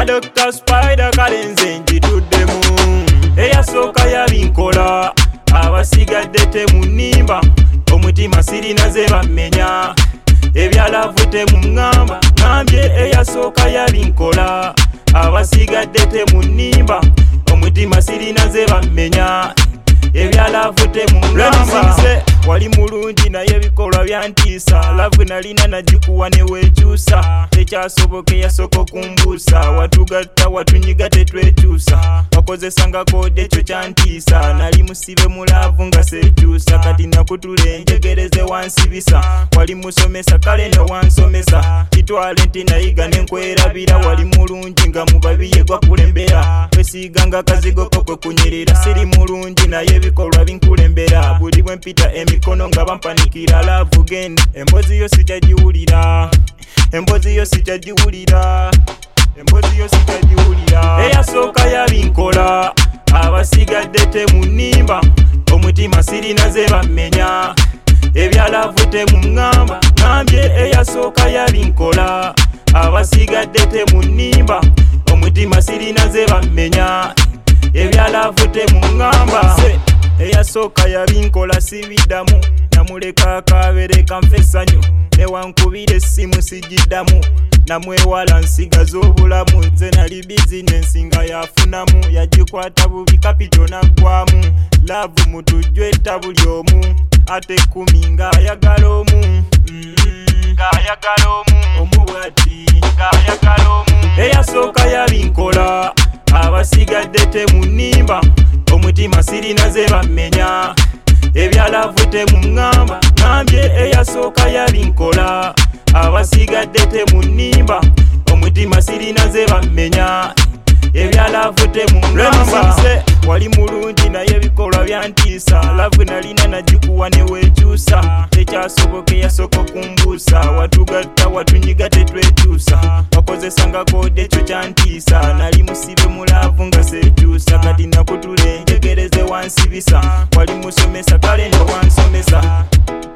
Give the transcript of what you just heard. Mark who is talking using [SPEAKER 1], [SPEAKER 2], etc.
[SPEAKER 1] Dr. Spider kalenze njituddemu eyasooka yabinkola abasigadde temunimba omutima sirina ze bamenya ebyalavu temuŋŋamba ŋambye eyasooka yabinkola abasigadde temunimba omutima sirina ze bamenya ebyalavu temuŋŋamba wali mulungi naye ebikolwa byantiisa lavu nalina nagikuwa neweekyusa tekyasoboka eyasooka okumbuusa watugatta watunyiga tetwekyusa wakozesanga koode ekyo kyantiisa nali musibe mulavu nga seekyusa kati nakutula enjegereze wansibisa wali musomesa kale newansomesa kitwale nti nayiga nenkwerabira wali mulungi nga mu babiye gwakulembera wesiiganga akazigoko kwe kunyirira siri mulungi naye ebikolwa binkulembera buli bwe mpita emikono nga bampanikira love again emboozi yo sikyagiwulira emboozi yo sikyagiwulira emboozi yo sikyagiwulira eyasooka yabinkola abasigadde temunimba omutima sirina ze bamenya ebyalavu temuŋŋamba ŋambye eyasooka yabinkola abasigadde temunimba omutima sirina ze bamenya ebyalavu temuŋŋamba eyasooka yabinkola sibiddamu namuleka akabereka nfe essanyu newankubira essimu sigiddamu namwewala nsigaza obulamu nze nali bizinensi nga yafunamu yagikwata bubi kapito naggwamu laavu mutujjwetta buli omu ate 10 ng'ayagala omu ng'ayagala omu omubwati ng'ayagala omu eyasooka yabinkola abasigadde temunimba omutima sirina ze bamenya ebyalavu temuŋŋamba ŋambye eyasooka yabinkola abasigadde temunimba omutima sirina ze bamenya ebyalavu temuŋŋamba wali mulungi naye ebikolwa byantiisa lavu nalina nagikuwa neweekyusa tekyasoboka eyasooka okumbuusa watugatta watunyiga tetwekyusa wakozesanga koode ekyo kyantiisa nali musibe mulavu nga seekyusa kati nakutula enjegereze wansibisa wali musomesa kale newansomesa